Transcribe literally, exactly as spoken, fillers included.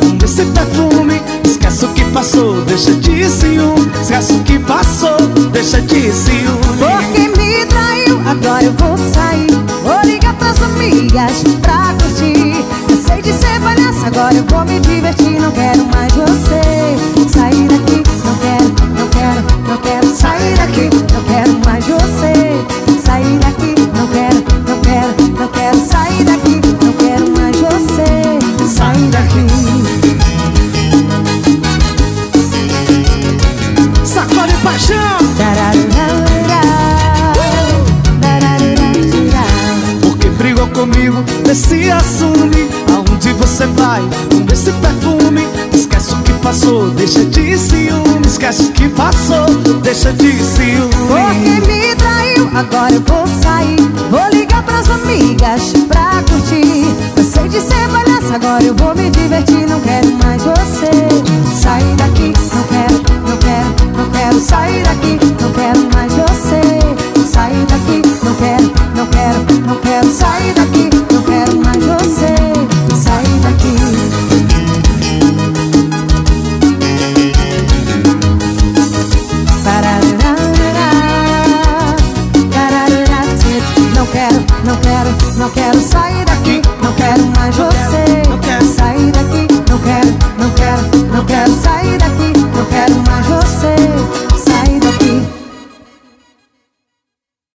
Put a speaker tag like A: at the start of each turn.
A: com esse perfume. Esquece o que passou, deixa de ciúme. Esquece o que passou, deixa de ciúme.
B: Porque me traiu, agora eu vou sair. Vou ligar pras amigas pra curtir. Cansei de ser palhaça, agora eu vou me divertir. Não quero mais você. Sair daqui, não quero, não quero, não quero. Sair daqui, não quero mais você. Sair daqui, não quero, não quero, não quero. Sair daqui, não quero mais você. Sair daqui.
A: Sacode paixão. Porque brigou comigo, vê se assume. Aonde você vai com esse perfume? Esquece o que passou, deixa de ciúme. Esquece o que passou, deixa de ciúme.
B: Porque me traiu, agora eu vou sair. Vou ligar pras amigas pra curtir. Cansei de ser palhaça, agora eu vou me divertir. Não quero mais você. Sair daqui, não quero, não quero, não quero. Sair daqui, não quero mais você. Sair daqui, não quero, não quero, não quero. Sair daqui, não quero mais você. Sair daqui. Não quero, não quero, não quero sair daqui. Não quero mais você. Sair daqui, não quero, não quero, não quero sair daqui.